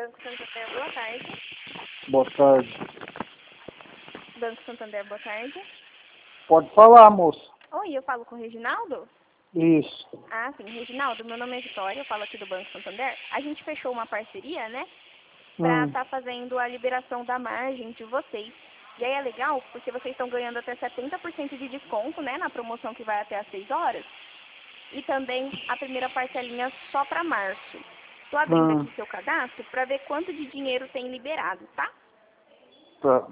Banco Santander, boa tarde. Boa tarde. Banco Santander, boa tarde. Pode falar, moça. Oi, eu falo com o Reginaldo? Isso. Ah, sim, Reginaldo, meu nome é Vitória, eu falo aqui do Banco Santander. A gente fechou uma parceria, né, pra estar fazendo a liberação da margem de vocês. E aí é legal, porque vocês estão ganhando até 70% de desconto, né, na promoção que vai até às 6 horas. E também a primeira parcelinha só para março. Estou abrindo aqui seu cadastro para ver quanto de dinheiro tem liberado, tá? Tá.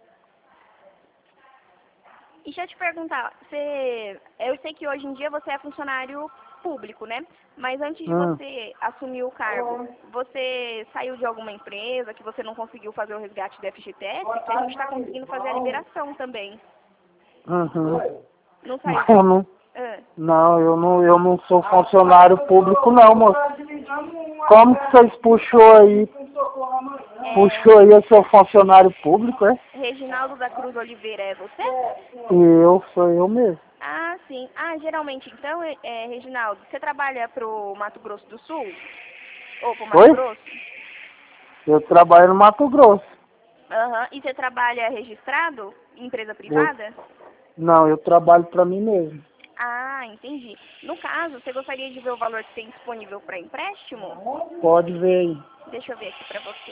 E deixa eu te perguntar, eu sei que hoje em dia você é funcionário público, né? Mas antes de você assumir o cargo, você saiu de alguma empresa que você não conseguiu fazer o resgate do FGTS, que a gente está conseguindo fazer a liberação também. Não saiu? Eu não, eu não sou funcionário público não, moça. Como que vocês puxou aí? Puxou aí, eu sou funcionário público, é? Reginaldo da Cruz Oliveira, é você? Sou eu mesmo. Ah, sim. Ah, geralmente, então, Reginaldo, você trabalha pro Mato Grosso do Sul? Ou pro Mato Oi? Grosso? Eu trabalho no Mato Grosso. Aham. E você trabalha registrado em empresa privada? Não, eu trabalho pra mim mesmo. Ah, entendi. No caso, você gostaria de ver o valor que tem disponível para empréstimo? Pode ver aí. Deixa eu ver aqui para você.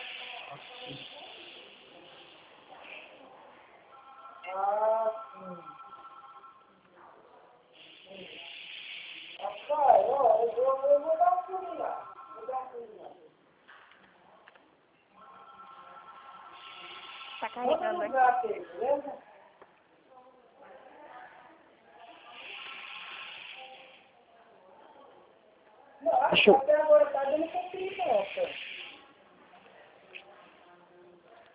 Tá carregando aqui. Deixa eu...